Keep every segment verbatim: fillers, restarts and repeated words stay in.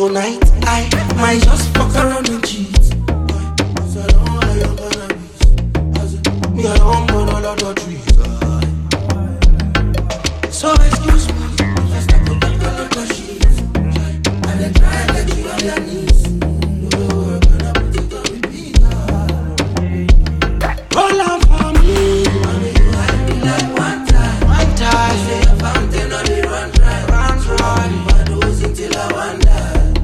Tonight I might just fuck around and cheat. Cause I don't know how you're gonna be. Me I don't burn all of the trees. So excuse me if I start to take all of the sheets. And then try and get you on your knees. You know we're gonna put it on repeat. Roll on for me. Mommy, you had me like one time. One time. Say a fountain on the run dry. Run dry. Overdose until I wonder.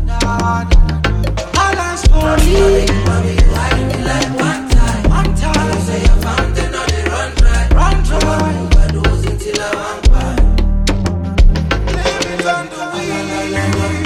All ask for me. Mommy, you had me like one time. One time. Say a fountain on the run dry. Run dry. Overdose until I wonder. Leave it on the wheel.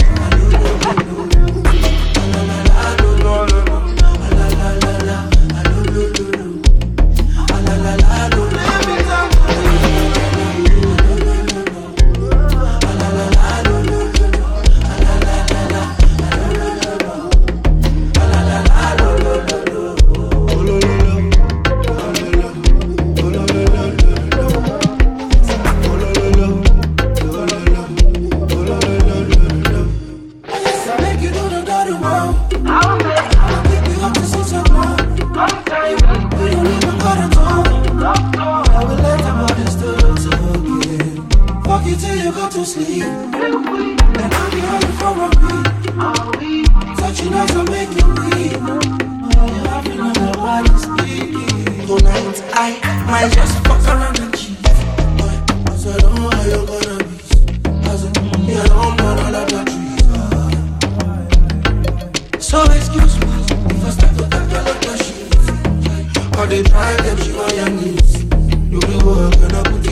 They try to get you on your knees. You be working up.